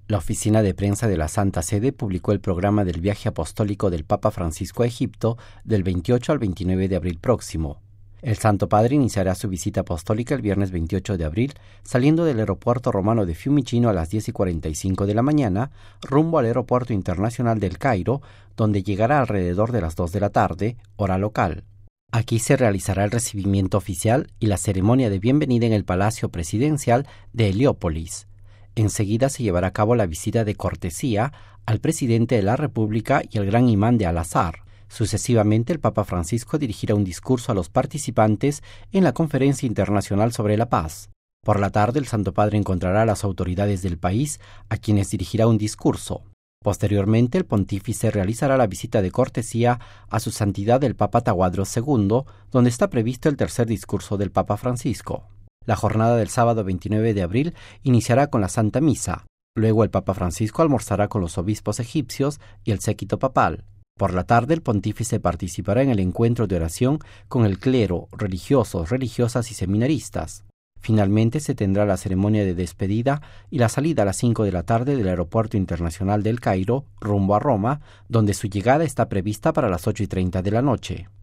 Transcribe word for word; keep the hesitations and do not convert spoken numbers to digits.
La oficina de prensa de la Santa Sede publicó el programa del viaje apostólico del Papa Francisco a Egipto del veintiocho al veintinueve de abril próximo. El Santo Padre iniciará su visita apostólica el viernes veintiocho de abril, saliendo del aeropuerto romano de Fiumicino a las diez y cuarenta y cinco de la mañana, rumbo al aeropuerto internacional del Cairo, donde llegará alrededor de las dos de la tarde, hora local. Aquí se realizará el recibimiento oficial y la ceremonia de bienvenida en el Palacio Presidencial de Heliópolis. Enseguida se llevará a cabo la visita de cortesía al presidente de la República y al gran imán de Al-Azhar. Sucesivamente, el Papa Francisco dirigirá un discurso a los participantes en la Conferencia Internacional sobre la Paz. Por la tarde, el Santo Padre encontrará a las autoridades del país, a quienes dirigirá un discurso. Posteriormente, el pontífice realizará la visita de cortesía a su santidad el Papa Tawadros segundo, donde está previsto el tercer discurso del Papa Francisco. La jornada del sábado veintinueve de abril iniciará con la Santa Misa. Luego el Papa Francisco almorzará con los obispos egipcios y el séquito papal. Por la tarde el pontífice participará en el encuentro de oración con el clero, religiosos, religiosas y seminaristas. Finalmente se tendrá la ceremonia de despedida y la salida a las cinco de la tarde del Aeropuerto Internacional del Cairo rumbo a Roma, donde su llegada está prevista para las ocho y treinta de la noche.